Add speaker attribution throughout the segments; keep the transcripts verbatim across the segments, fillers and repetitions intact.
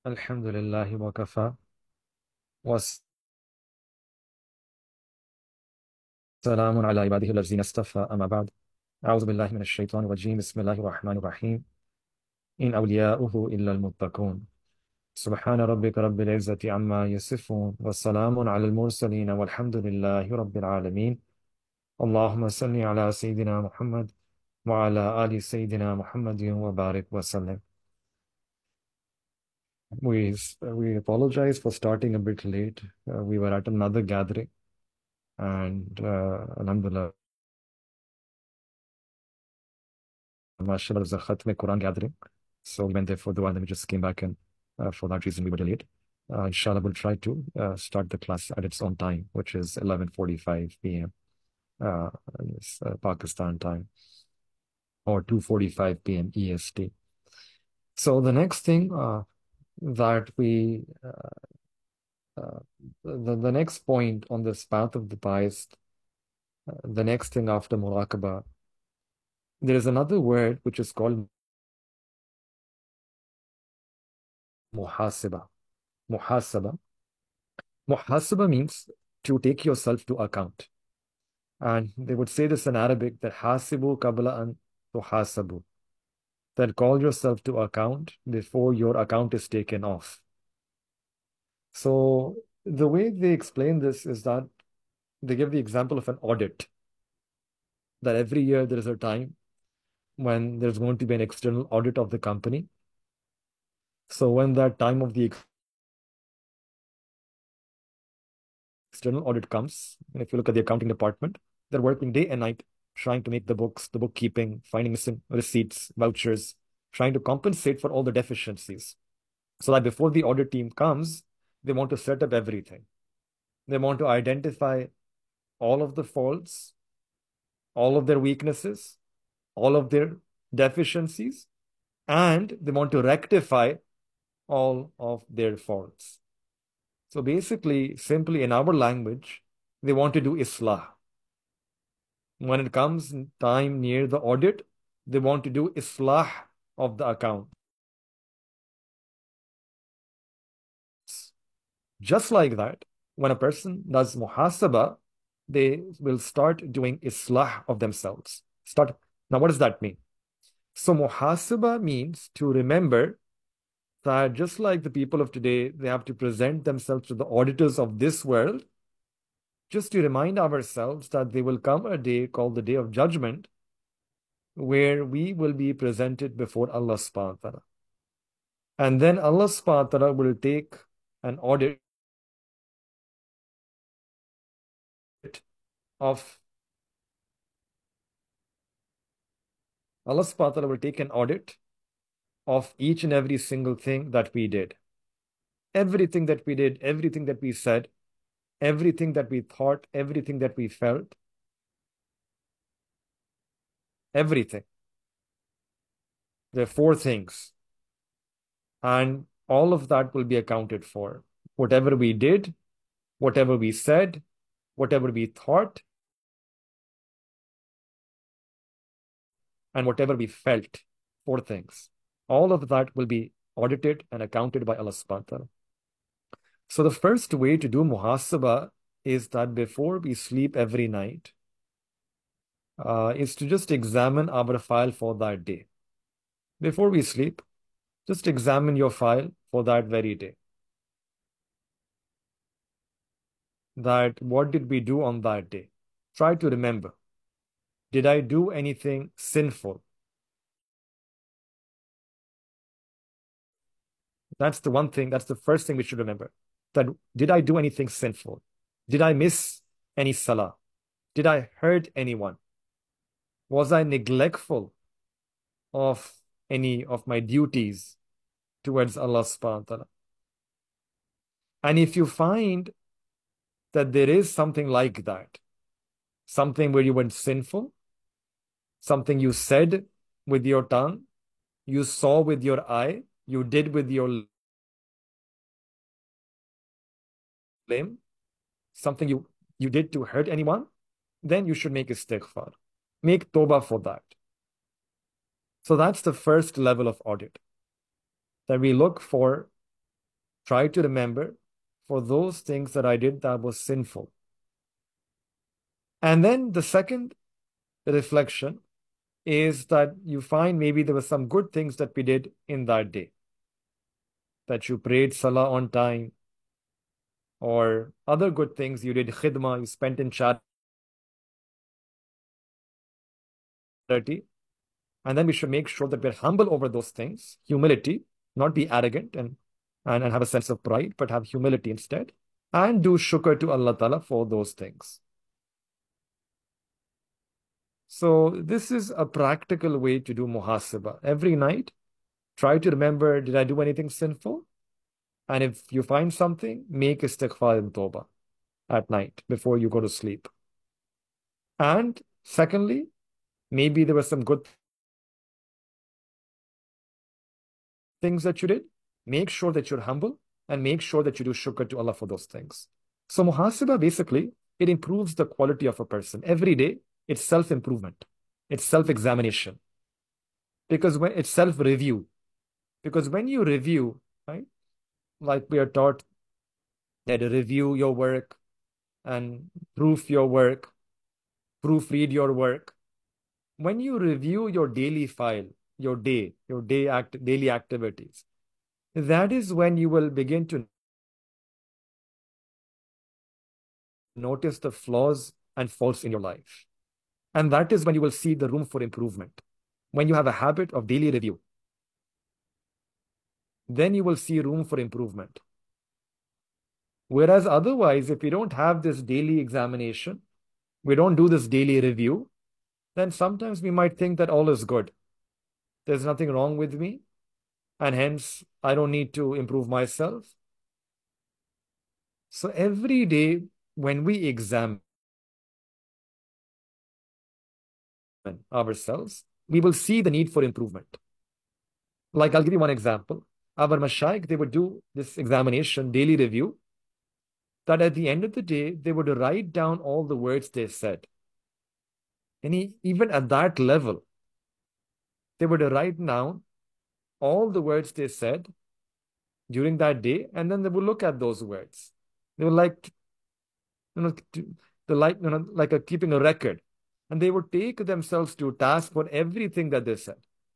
Speaker 1: الحمد لله وكفى والسلام على عباده الذين اصطفى أما بعد أعوذ بالله من الشيطان الرجيم بسم الله الرحمن الرحيم إن أولياؤه إلا المتقون سبحان ربك رب العزة عما يصفون والسلام على المرسلين والحمد لله رب العالمين اللهم صل على سيدنا محمد وعلى آل سيدنا محمد وبارك وسلم. We, we apologize for starting a bit late. Uh, we were at another gathering and uh, alhamdulillah, mashallah, it was a Khatm Quran gathering. So we went there for dua and then we just came back, and uh, for that reason we were delayed. Uh, inshallah, we'll try to uh, start the class at its own time, which is eleven forty-five p m Uh, yes, uh, Pakistan time, or two forty-five p m E S T. So the next thing uh, that we, uh, uh, the, the next point on this path of the pious, uh, the next thing after muraqabah, there is another word which is called muhasaba. Muhasaba. Muhasaba means to take yourself to account. And they would say this in Arabic, that hasibu qabla an tuhasabu, that call yourself to account before your account is taken off. So the way they explain this is that they give the example of an audit, that every year there is a time when there's going to be an external audit of the company. So when that time of the external audit comes, and if you look at the accounting department, they're working day and night trying to make the books, the bookkeeping, finding missing receipts, vouchers, trying to compensate for all the deficiencies. So that before the audit team comes, they want to set up everything. They want to identify all of the faults, all of their weaknesses, all of their deficiencies, and they want to rectify all of their faults. So basically, simply in our language, they want to do islah. When it comes time near the audit, they want to do islah of the account. Just like that, when a person does muhasaba, they will start doing islah of themselves. Start. Now, what does that mean? So muhasaba means to remember that just like the people of today, they have to present themselves to the auditors of this world, just to remind ourselves that there will come a day called the Day of Judgment, where we will be presented before Allah subhanahu wa ta'ala. And then Allah subhanahu wa ta'ala will take an audit of Allah subhanahu wa ta'ala will take an audit of each and every single thing that we did. Everything that we did, everything that we said, everything that we thought, everything that we felt, everything. There are four things. And all of that will be accounted for. Whatever we did, whatever we said, whatever we thought, and whatever we felt. Four things. All of that will be audited and accounted by Allah subhanahu wa ta'ala. So the first way to do muhasaba is that before we sleep every night, uh, is to just examine our file for that day. Before we sleep, just examine your file for that very day. That what did we do on that day? Try to remember. Did I do anything sinful? That's the one thing, that's the first thing we should remember. That did I do anything sinful? Did I miss any salah? Did I hurt anyone? Was I neglectful of any of my duties towards Allah subhanahu wa ta'ala? And if you find that there is something like that, something where you went sinful, something you said with your tongue, you saw with your eye, you did with your limb, something you, you did to hurt anyone, then you should make istighfar. Make tawbah for that. So that's the first level of audit. That we look for try to remember for those things that I did that was sinful. And then the second reflection is that you find maybe there were some good things that we did in that day, that you prayed salah on time, or other good things you did, khidmah, you spent in charity. And then we should make sure that we're humble over those things, humility, not be arrogant and, and, and have a sense of pride, but have humility instead, and do shukr to Allah Ta'ala for those things. So this is a practical way to do muhasabah. Every night, try to remember, did I do anything sinful? And if you find something, make istighfar and tawbah at night before you go to sleep. And secondly, maybe there were some good things that you did. Make sure that you're humble and make sure that you do shukr to Allah for those things. So muhasabah, basically, it improves the quality of a person. Every day, it's self-improvement. It's self-examination. Because when it's self-review. Because when you review, right, like we are taught that review your work and proof your work, proofread your work. When you review your daily file, your day, your day act, daily activities, that is when you will begin to notice the flaws and faults in your life. And that is when you will see the room for improvement. When you have a habit of daily review, then you will see room for improvement. Whereas otherwise, if we don't have this daily examination, we don't do this daily review, then sometimes we might think that all is good. There's nothing wrong with me, and hence I don't need to improve myself. So every day when we examine ourselves, we will see the need for improvement. Like I'll give you one example. Our mashayikh, they would do this examination, daily review, that at the end of the day, they would write down all the words they said. And he, even at that level, they would write down all the words they said during that day, and then they would look at those words. They were like, you know, they like, you know, like a, keeping a record. And they would take themselves to task for everything that they said.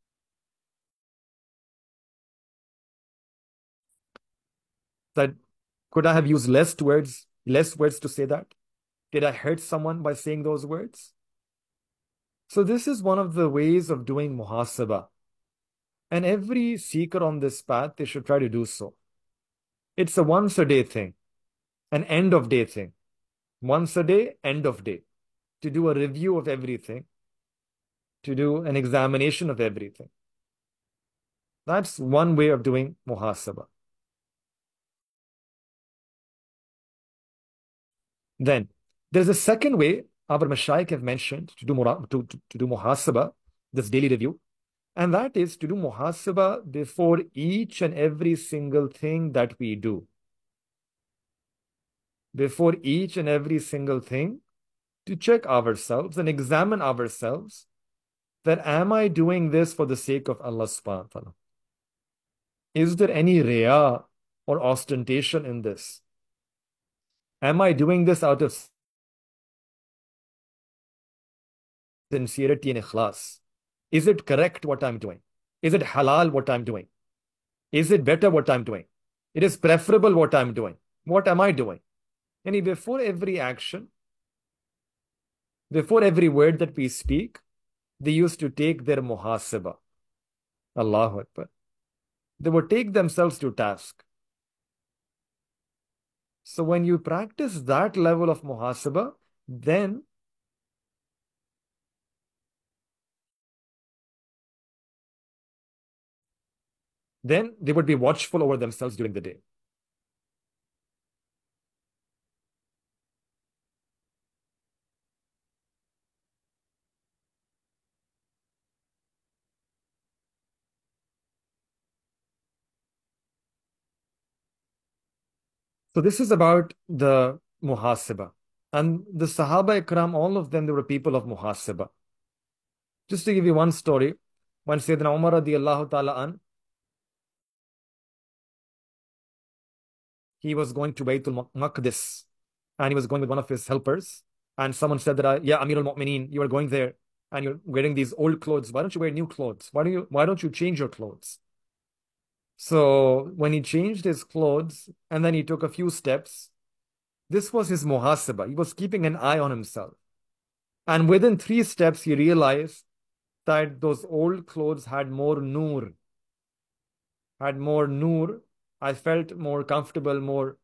Speaker 1: That could I have used less words, less words to say that? Did I hurt someone by saying those words? So this is one of the ways of doing muhasabah. And every seeker on this path, they should try to do so. It's a once a day thing, an end of day thing. Once a day, end of day. To do a review of everything, to do an examination of everything. That's one way of doing muhasabah. Then there's a second way our mashayikh have mentioned to do, to, to, to do muhasabah, this daily review, and that is to do muhasabah before each and every single thing that we do. Before each and every single thing, to check ourselves and examine ourselves that am I doing this for the sake of Allah subhanahu wa ta'ala? Is there any riya or ostentation in this? Am I doing this out of sincerity and ikhlas? Is it correct what I'm doing? Is it halal what I'm doing? Is it better what I'm doing? It is preferable what I'm doing. What am I doing? And before every action, before every word that we speak, they used to take their muhasabah. Allahu Akbar. They would take themselves to task. So when you practice that level of muhasabah, then then they would be watchful over themselves during the day. So this is about the muhasabah. And the Sahaba Ikram, all of them, they were people of muhasabah. Just to give you one story, when Sayyidina Umar radiallahu ta'ala an, he was going to Baytul Maqdis, and he was going with one of his helpers. And someone said that, uh, yeah, Amir al-Mu'mineen, you are going there and you're wearing these old clothes. Why don't you wear new clothes? Why don't you, why don't you change your clothes? So when he changed his clothes and then he took a few steps, this was his muhasaba. He was keeping an eye on himself. And within three steps, he realized that those old clothes had more noor, had more noor. I felt more comfortable, more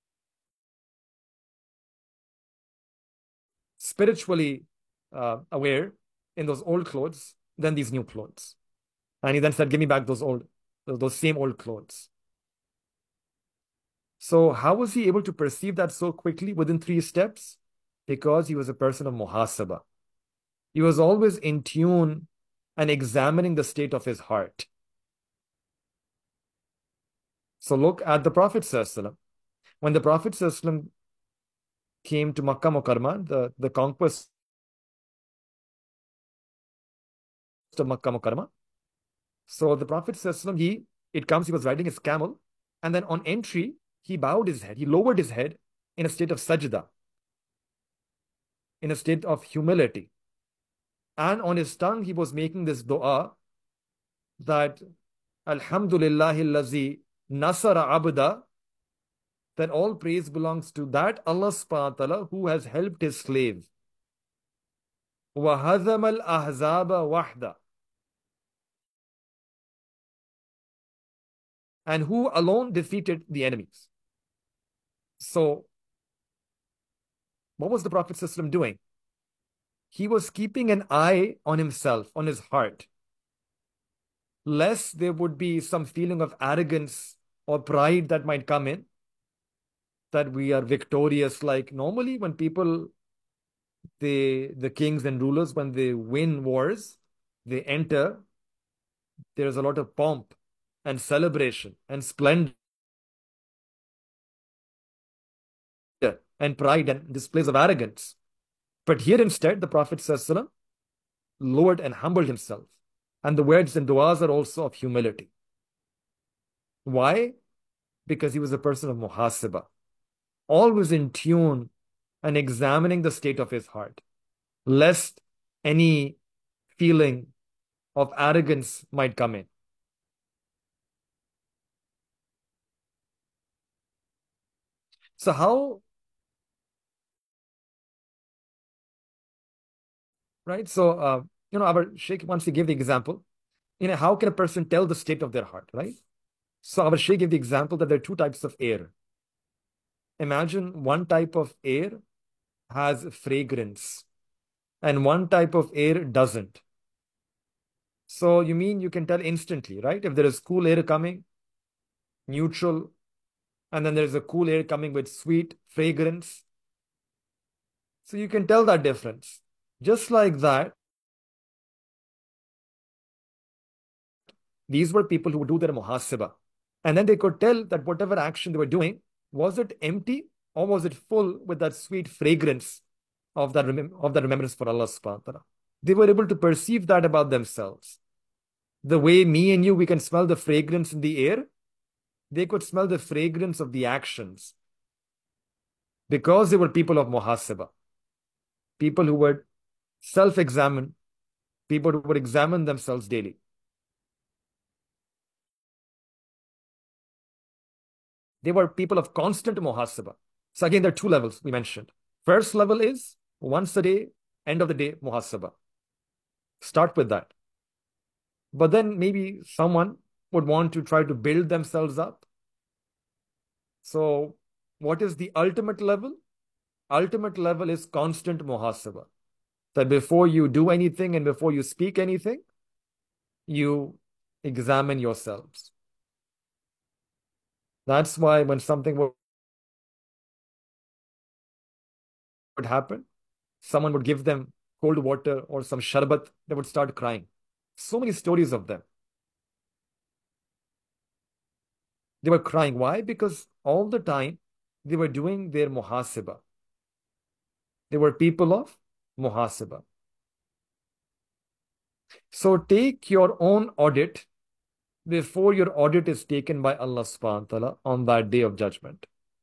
Speaker 1: spiritually uh, aware in those old clothes than these new clothes. And he then said, give me back those old, those same old clothes. So how was he able to perceive that so quickly within three steps? Because he was a person of muhasaba. He was always in tune and examining the state of his heart. So look at the Prophet ﷺ. When the Prophet ﷺ came to Makkah Mukarramah, the, the conquest of Makkah Mukarramah, so the Prophet ﷺ, he, it comes, he was riding his camel, and then on entry, he bowed his head, he lowered his head in a state of sajda, in a state of humility. And on his tongue, he was making this dua that Alhamdulillahi allazi nasara abda, that all praise belongs to that Allah subhanahu wa ta'ala who has helped his slave. Wa hazama al-ahzaba wahda, and who alone defeated the enemies. So, what was the Prophet ﷺ doing? He was keeping an eye on himself, on his heart, lest there would be some feeling of arrogance or pride that might come in, that we are victorious. Like normally when people, they, the kings and rulers, when they win wars, they enter, there's a lot of pomp and celebration and splendor and pride and displays of arrogance. But here instead, the Prophet ﷺ lowered and humbled himself. And the words and du'as are also of humility. Why? Because he was a person of muhasaba, always in tune and examining the state of his heart, lest any feeling of arrogance might come in. So how, right? So, uh, you know, our Sheikh, once he gave the example, you know, how can a person tell the state of their heart, right? So our Sheikh gave the example that there are two types of air. Imagine one type of air has fragrance and one type of air doesn't. So you mean you can tell instantly, right? If there is cool air coming, neutral, and then there's a cool air coming with sweet fragrance. So you can tell that difference. Just like that, these were people who would do their muhasaba. And then they could tell that whatever action they were doing, was it empty or was it full with that sweet fragrance of that, remem of that remembrance for Allah subhanahu wa ta'ala? They were able to perceive that about themselves. The way me and you, we can smell the fragrance in the air, they could smell the fragrance of the actions. Because they were people of muhasaba. People who would self-examine, people who would examine themselves daily. They were people of constant muhasaba. So again, there are two levels we mentioned. First level is once a day, end of the day, muhasaba. Start with that. But then maybe someone would want to try to build themselves up. So what is the ultimate level? Ultimate level is constant muhasaba. That before you do anything and before you speak anything, you examine yourselves. That's why when something would happen, someone would give them cold water or some sharbat, they would start crying. So many stories of them. They were crying. Why? Because all the time they were doing their muhasaba. They were people of muhasaba. So take your own audit before your audit is taken by Allah subhanahu wa ta'ala on that day of judgment.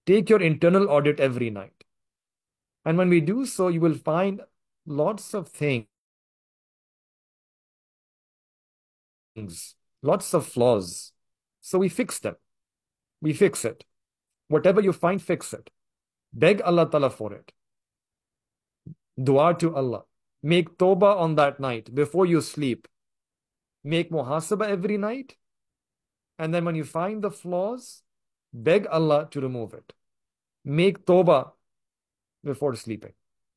Speaker 1: Take your internal audit every night. And when we do so, you will find lots of things, lots of flaws. So we fix them. We fix it. Whatever you find, fix it. Beg Allah Ta'ala for it. Dua to Allah. Make tawbah on that night before you sleep. Make muhasabah every night. And then when you find the flaws, beg Allah to remove it. Make tawbah before sleeping.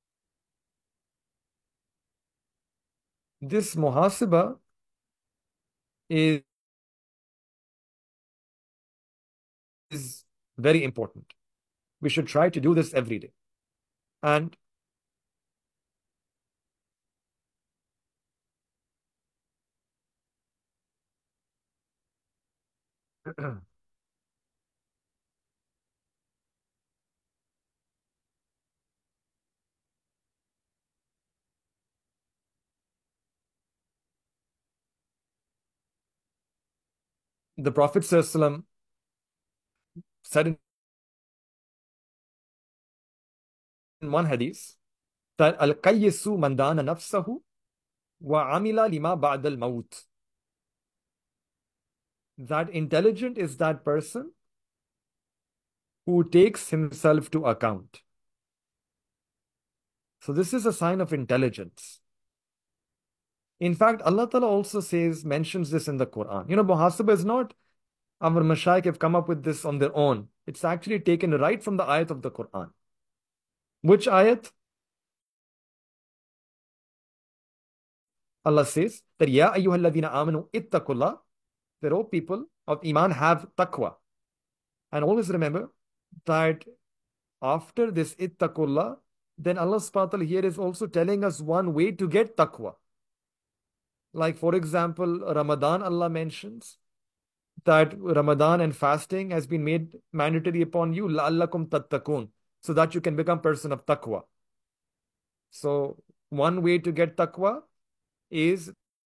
Speaker 1: This muhasabah is, is very important. We should try to do this every day. And the Prophet ﷺ said in one hadith that al-qayyisu man dana nafsahu wa amila lima ba'da al-maut. That intelligent is that person who takes himself to account. So this is a sign of intelligence. In fact, Allah Ta'ala also says, mentions this in the Quran. You know, muhasabah is not, our mashayikh have come up with this on their own. It's actually taken right from the ayat of the Quran. Which ayat? Allah says that, Ya ayyuhalladhina amanu ittaqullah, that all people of Iman have taqwa. And always remember that after this ittaqullah, then Allah subhanahu wa ta'ala here is also telling us one way to get taqwa. Like, for example, Ramadan, Allah mentions that Ramadan and fasting has been made mandatory upon you, la'allakum tattaqun, so that you can become person of taqwa. So one way to get taqwa is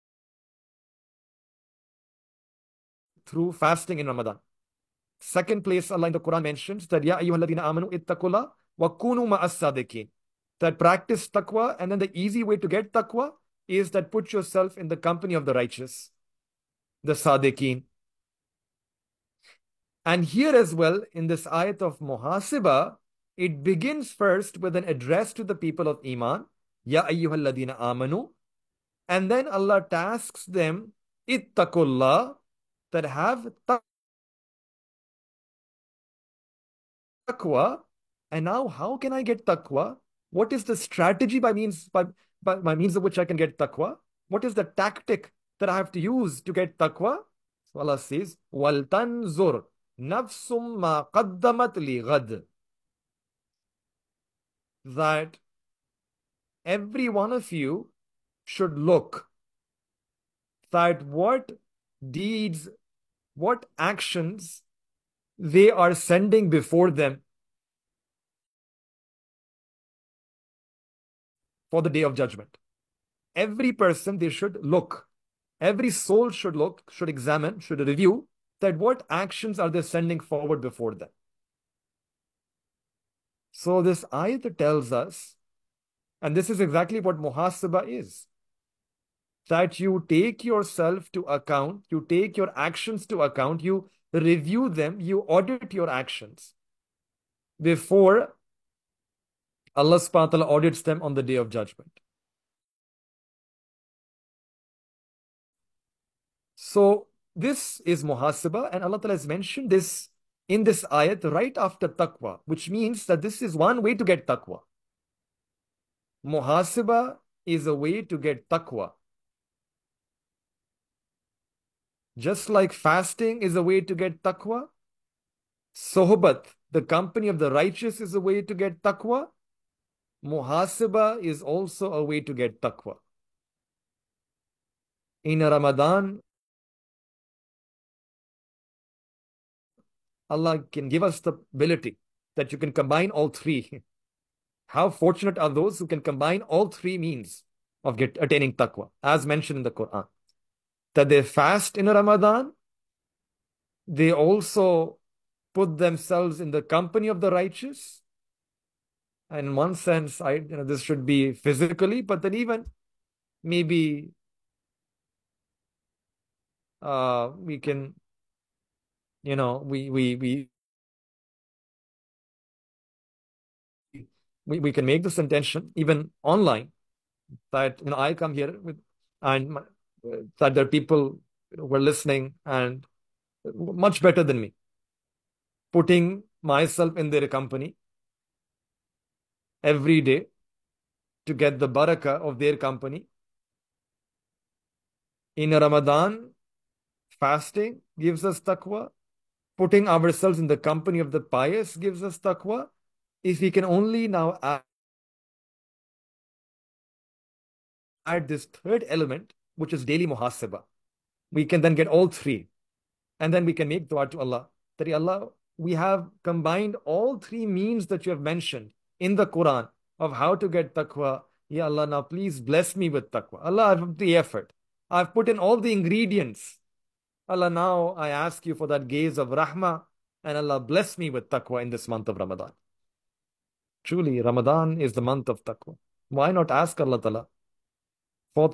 Speaker 1: through fasting in Ramadan. Second place, Allah in the Quran mentions that, Ya ayyuhalladhina amanu ittaqullah wa kunu ma'as sadiqin. That practice taqwa, and then the easy way to get taqwa is that put yourself in the company of the righteous, the sadiqin. And here as well, in this ayat of muhasibah, it begins first with an address to the people of Iman, Ya ayyuhalladhina amanu, and then Allah tasks them, ittaqullah, that have taqwa. And now, how can I get taqwa? What is the strategy by means by, by, by means of which I can get taqwa? What is the tactic that I have to use to get taqwa? So Allah says, Wal tanzur nafsum ma qaddamat li ghad. That every one of you should look that what deeds, what actions they are sending before them for the day of judgment. Every person, they should look. Every soul should look, should examine, should review that what actions are they sending forward before them. So this ayat tells us, and this is exactly what muhasabah is, that you take yourself to account, you take your actions to account, you review them, you audit your actions before Allah subhanahu wa ta'ala audits them on the day of judgment. So this is muhasabah, and Allah ta'ala has mentioned this in this ayat right after taqwa, which means that this is one way to get taqwa. Muhasabah is a way to get taqwa. Just like fasting is a way to get taqwa, sohbat, the company of the righteous, is a way to get taqwa. Muhasabah is also a way to get taqwa. In Ramadan, Allah can give us the ability that you can combine all three. How fortunate are those who can combine all three means of get, attaining taqwa, as mentioned in the Quran. That they fast in Ramadan, they also put themselves in the company of the righteous. And in one sense, I you know this should be physically, but then even maybe uh, we can, you know, we we we we, we can make this intention even online that you know I come here with and my, that there are people who are listening and much better than me, putting myself in their company every day to get the barakah of their company. In Ramadan, fasting gives us taqwa. Putting ourselves in the company of the pious gives us taqwa. If we can only now add, add this third element, which is daily muhasabah, we can then get all three. And then we can make dua to Allah. That Allah, we have combined all three means that you have mentioned in the Quran of how to get taqwa. Ya Allah, now please bless me with taqwa. Allah, I've put the effort. I've put in all the ingredients. Allah, now I ask you for that gaze of rahmah, and Allah bless me with taqwa in this month of Ramadan. Truly, Ramadan is the month of taqwa. Why not ask Allah Ta'ala for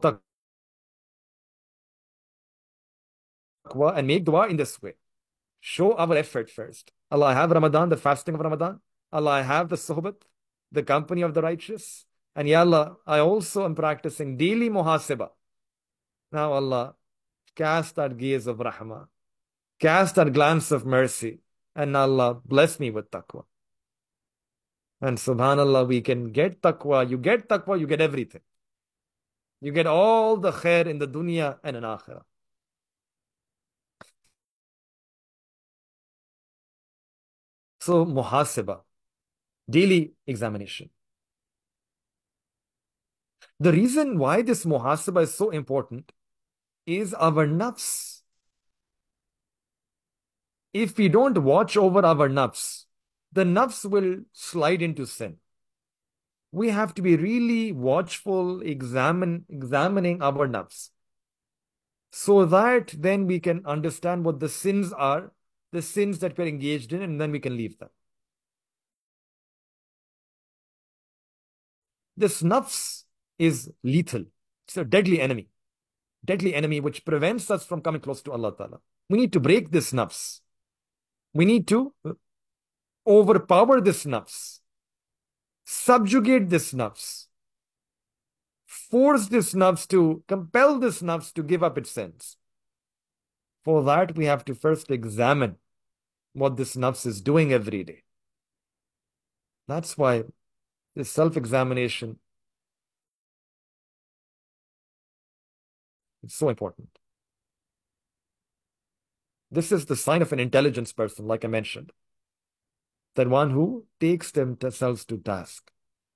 Speaker 1: taqwa and make dua in this way? Show our effort first. Allah, I have Ramadan, the fasting of Ramadan. Allah, I have the suhbat, the company of the righteous. And Ya Allah, I also am practicing daily muhasabah. Now Allah, cast that gaze of rahmah, cast that glance of mercy, and Allah, bless me with taqwa. And subhanallah, we can get taqwa. You get taqwa, you get everything. You get all the khair in the dunya and in akhirah. So, muhasabah, daily examination. The reason why this muhasabah is so important is our nafs. If we don't watch over our nafs, the nafs will slide into sin. We have to be really watchful, examine, examining our nafs, so that then we can understand what the sins are, the sins that we're engaged in, and then we can leave them. This nafs is lethal. It's a deadly enemy. Deadly enemy which prevents us from coming close to Allah Ta'ala. We need to break this nafs. We need to overpower this nafs. Subjugate this nafs. Force this nafs to, compel this nafs to give up its sins. For that, we have to first examine what this nafs is doing every day. That's why this self-examination is so important. This is the sign of an intelligence person, like I mentioned. That one who takes themselves to task.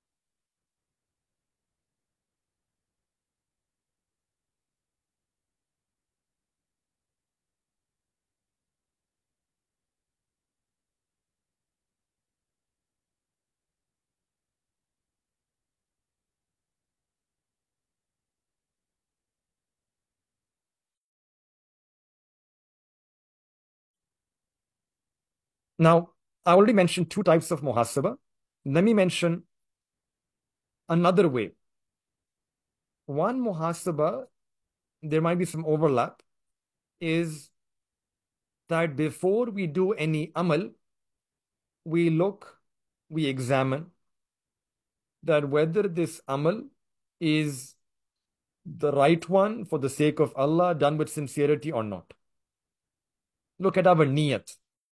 Speaker 1: Now, I already mentioned two types of muhasabah. Let me mention another way. One muhasabah, there might be some overlap, is that before we do any amal, we look, we examine that whether this amal is the right one for the sake of Allah, done with sincerity or not. Look at our niyat.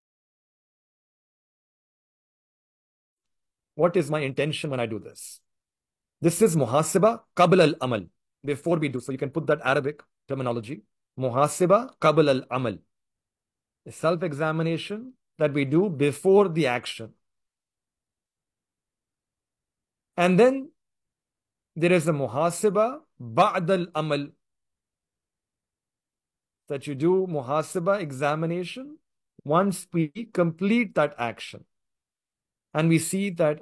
Speaker 1: What is my intention when I do this? This is muhasabah qabl al-amal, before we do. So you can put that Arabic terminology. Muhasabah qabl al-amal. Self-examination that we do before the action. And then there is a muhasabah ba'd al-amal, that you do muhasabah examination once we complete that action. And we see that,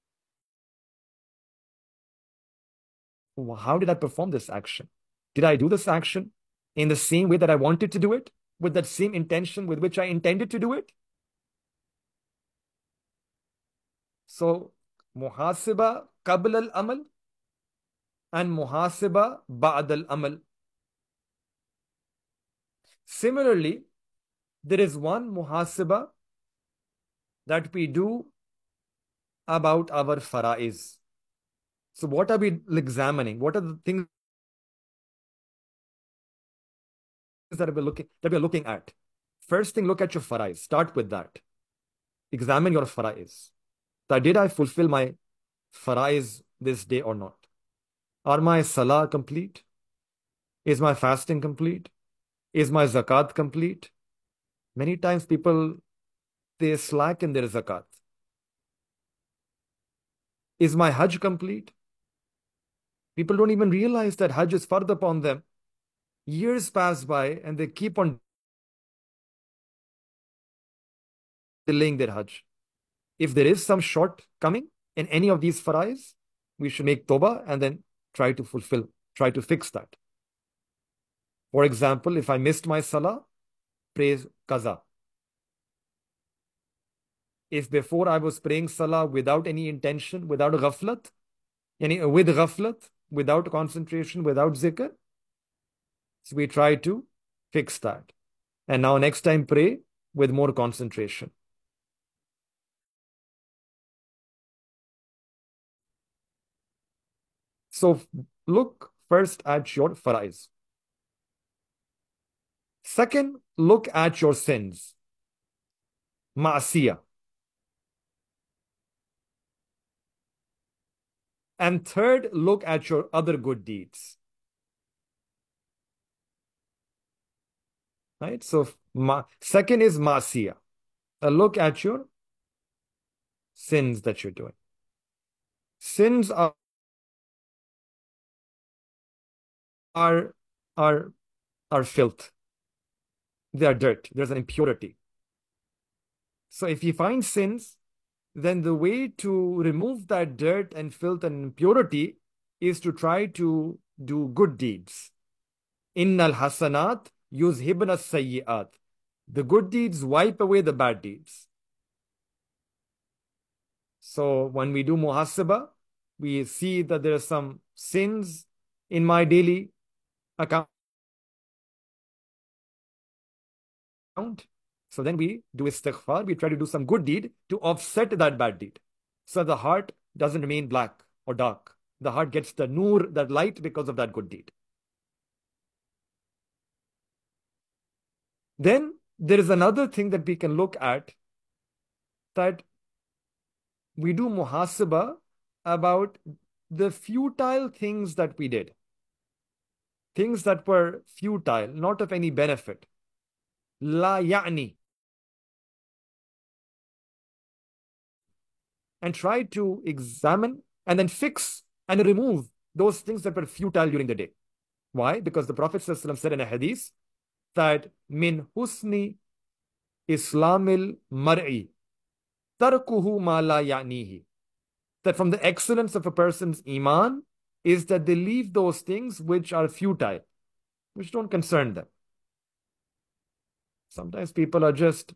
Speaker 1: how did I perform this action? Did I do this action in the same way that I wanted to do it? With that same intention with which I intended to do it? So, muhasiba qabl al-amal and muhasiba ba'd al-amal. Similarly, there is one muhasiba that we do about our faraiz. So what are we examining? What are the things that we're looking that we're looking at? First thing, look at your faraiz. Start with that. Examine your faraiz. That did I fulfill my faraiz this day or not? Are my salah complete? Is my fasting complete? Is my zakat complete? Many times people, they slack in their zakat. Is my hajj complete? People don't even realize that hajj is fard upon them. Years pass by and they keep on delaying their hajj. If there is some shortcoming in any of these faraiz, we should make tawbah and then try to fulfill, try to fix that. For example, if I missed my salah, pray qaza. If before I was praying salah without any intention, without ghaflat, yani with ghaflat, without concentration, without zikr, so we try to fix that. And now next time pray with more concentration. So look first at your faraiz. Second, look at your sins. Ma'asiyah. And third, look at your other good deeds. Right? So ma second is ma'asiyah. A look at your sins that you're doing. Sins are are are are filth. They are dirt. There's an impurity. So if you find sins, then the way to remove that dirt and filth and impurity is to try to do good deeds. Innal hasanat yuzhibna sayyi'at. The good deeds wipe away the bad deeds. So when we do muhasabah, we see that there are some sins in my daily account. So then we do istighfar, we try to do some good deed to offset that bad deed. So the heart doesn't remain black or dark. The heart gets the nur, that light, because of that good deed. Then there is another thing that we can look at, that we do muhasabah about the futile things that we did. Things that were futile, not of any benefit. La ya'ni. And try to examine and then fix and remove those things that were futile during the day. Why? Because the Prophet ﷺ said in a hadith that min husni islamil mar'i tarkuhu ma la ya'nihi. That from the excellence of a person's iman is that they leave those things which are futile, which don't concern them. Sometimes people are just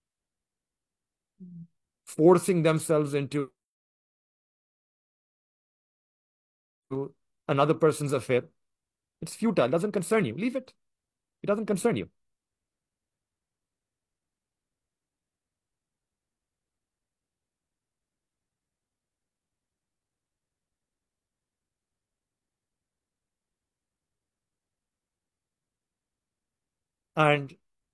Speaker 1: forcing themselves into another person's affair. It's futile, it doesn't concern you. Leave it. It doesn't concern you. And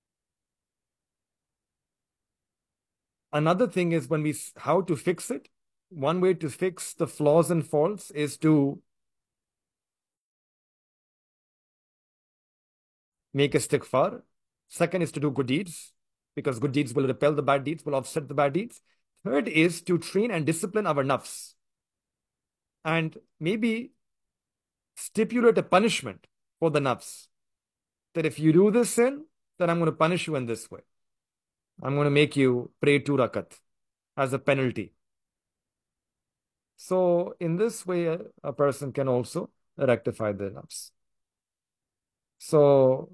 Speaker 1: another thing is when we how to fix it. One way to fix the flaws and faults is to make istighfar. Second is to do good deeds, because good deeds will repel the bad deeds, will offset the bad deeds. Third is to train and discipline our nafs. And maybe stipulate a punishment for the nafs. That if you do this sin, then I'm going to punish you in this way. I'm going to make you pray two rakat as a penalty. So in this way, a, a person can also rectify their nafs. So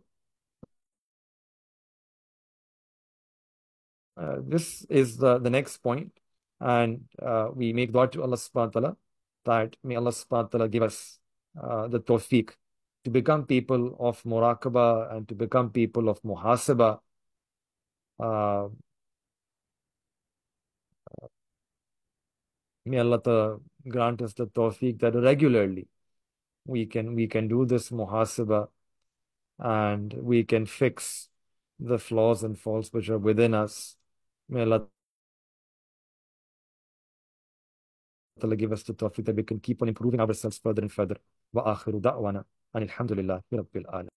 Speaker 1: uh, this is the, the next point. And uh, we make dua to Allah subhanahu wa ta'ala that may Allah subhanahu wa ta'ala give us uh, the tawfiq to become people of muraqabah and to become people of muhasabah. Uh, may Allah ta'ala grant us the tawfiq that regularly we can we can do this muhasabah and we can fix the flaws and faults which are within us. May Allah ta'ala give us the tawfiq that we can keep on improving ourselves further and further. Wa akhiru da'wana and alhamdulillah rabbil alamin.